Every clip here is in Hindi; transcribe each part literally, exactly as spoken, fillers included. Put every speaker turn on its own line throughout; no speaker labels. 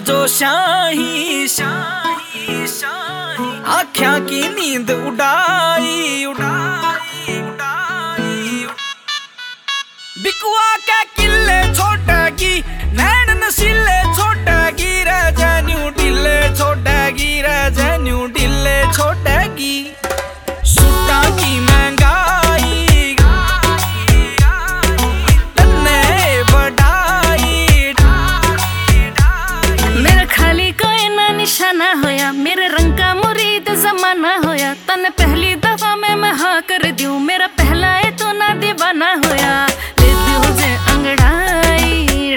जो शाही शाही शाही आँखों की नींद उड़ाई उड़ाई उड़ाई बिकुआ के किले छोड़ेगी नैन नशीले छोड़ेगी रजन्यू ढीले छोड़ेगी रजन्यू ढीले छोड़ेगी सूटा की महंगाई तन्ने बढ़ाई
मेरा खाली कोई ना निशाना होया मेरे रंग का मुरीद जमाना होया तन्ने पहली दफा में मैं हाँ कर दूं मेरा पहला है तो ना दीवाना होया ले दूं जे अंगड़ाई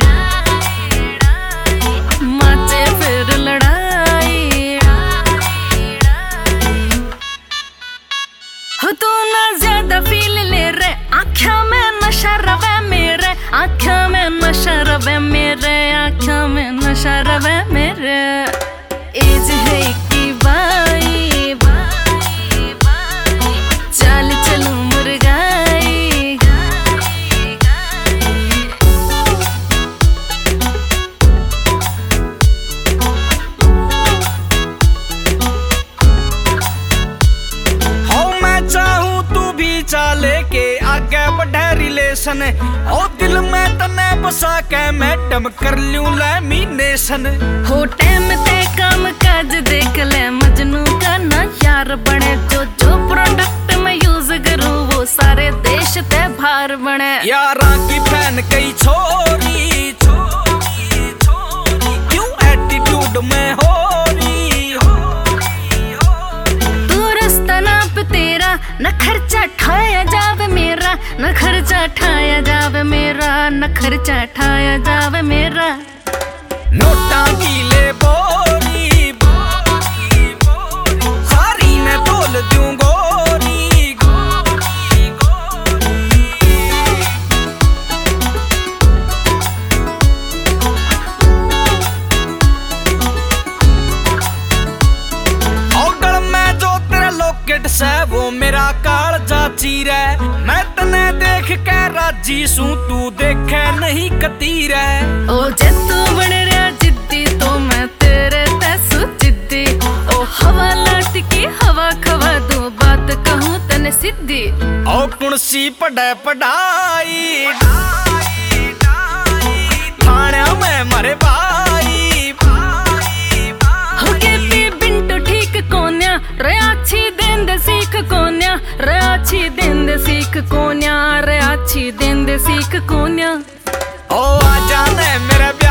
माचे फिर लड़ाई हो तू ना ज्यादा फील ले रे आँखों में नशा रवे मेरे आँखों में नशा रवे मेरे आँखों में नशा रवे मेरे एज है इक्की बाई बाई बाई चाल चलूं मुर्गाई
हो मैं चाहूं तू भी चाले के आगे बढ़े रिलेशन ओ दिल में तने बसा के मैडम कर लूं लैमिनेशन
हो टाइम ते काम काज देख ले मजनू का ना यार बने जो जो प्रोडक्ट मैं यूज करूं वो सारे देश ते भार बने
यारा की फैन कई छोरी छोरी छोरी क्यों एटीट्यूड में हो रही
तू रास्ता नाप तेरा न खर्चा ठाया जावे मेरा न खर्चा ठाया जावे मेरा न खर्चा ठाया जावे मेरा
नोटा की ले बोरी बोरी बोरी सारी ने तोल दूं गोरी गोरी गोरी औगल में जो तेरा लॉकेट से वो मेरा कालजा चीरे मैं तने देख के राजी सू तू देखे नहीं कतीरे
ओ जे तू बन रहा जिद्दी तो मैं तेरे तैसू जिद्दी ओ हवा लाट की हवा खवा दो बात कहूँ तने सिद्धि
ओ कुणसी पढ़े पढ़ाई थाने में मरे भाई
हो के पी बिंटू ठीक कोन्या रे अच्छी दिन दे सीख कोन्या रे अच्छी दिन दे सीख कोन्या रे अच्छी दिन दे सीख कोन्या
ओ आ जाने मेरे